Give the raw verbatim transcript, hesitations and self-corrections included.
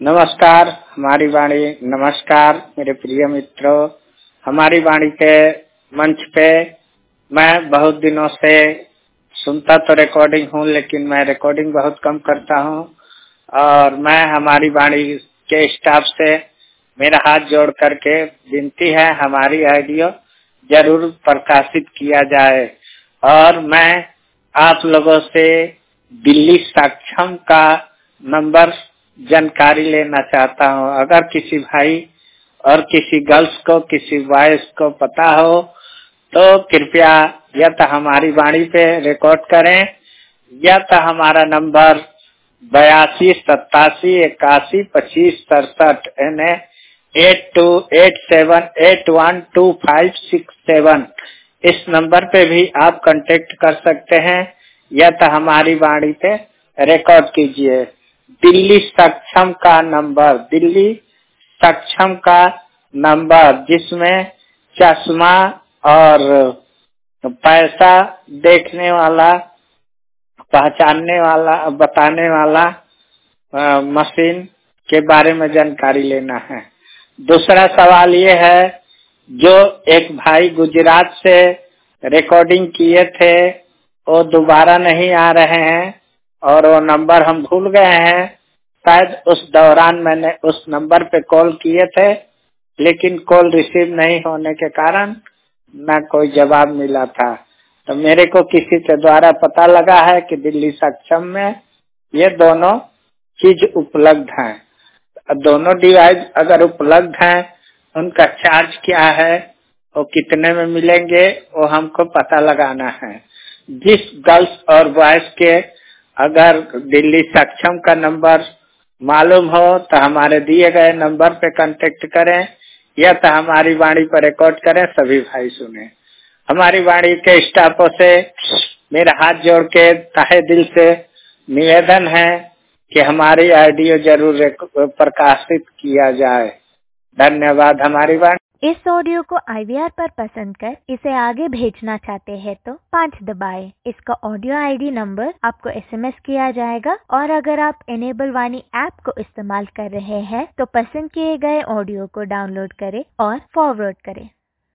नमस्कार हमारी वाणी। नमस्कार मेरे प्रिय मित्रों, हमारी वाणी के मंच पे मैं बहुत दिनों से सुनता तो रिकॉर्डिंग हूँ, लेकिन मैं रिकॉर्डिंग बहुत कम करता हूँ और मैं हमारी वाणी के स्टाफ से मेरा हाथ जोड़ करके विनती है हमारी ऑडियो जरूर प्रकाशित किया जाए। और मैं आप लोगों से दिल्ली सक्षम का नंबर जानकारी लेना चाहता हूँ। अगर किसी भाई और किसी गर्ल्स को, किसी बॉयज को पता हो तो कृपया या तो हमारी वाणी पे रिकॉर्ड करें या तो हमारा नंबर बयासी सत्तासी इक्यासी पच्चीस सड़सठ यानी eight two eight seven eight one two five six seven इस नंबर पे भी आप कांटेक्ट कर सकते हैं या तो हमारी वाणी पे रिकॉर्ड कीजिए। दिल्ली सक्षम का नंबर, दिल्ली सक्षम का नंबर जिसमें चश्मा और पैसा देखने वाला, पहचानने वाला, बताने वाला आ, मशीन के बारे में जानकारी लेना है। दूसरा सवाल ये है, जो एक भाई गुजरात से रिकॉर्डिंग किए थे वो दोबारा नहीं आ रहे हैं और वो नंबर हम भूल गए हैं। शायद उस दौरान मैंने उस नंबर पे कॉल किए थे, लेकिन कॉल रिसीव नहीं होने के कारण न कोई जवाब मिला था। तो मेरे को किसी के द्वारा पता लगा है कि दिल्ली सक्षम में ये दोनों चीज उपलब्ध हैं। दोनों डिवाइस अगर उपलब्ध हैं, उनका चार्ज क्या है, वो कितने में मिलेंगे, वो हमको पता लगाना है। जिस गर्ल्स और बॉयज के अगर दिल्ली सक्षम का नंबर मालूम हो तो हमारे दिए गए नंबर पे कांटेक्ट करें या तो हमारी वाणी पर रिकॉर्ड करें, सभी भाई सुने। हमारी वाणी के स्टाफों से मेरा हाथ जोड़ के तहे दिल से निवेदन है कि हमारी ऑडियो जरूर प्रकाशित किया जाए। धन्यवाद। हमारी वाणी इस ऑडियो को आई वी आर पर पसंद कर इसे आगे भेजना चाहते हैं तो पाँच दबाएं। इसका ऑडियो आईडी नंबर आपको एस एम एस किया जाएगा और अगर आप इनेबल वाणी ऐप को इस्तेमाल कर रहे हैं तो पसंद किए गए ऑडियो को डाउनलोड करें और फॉरवर्ड करें।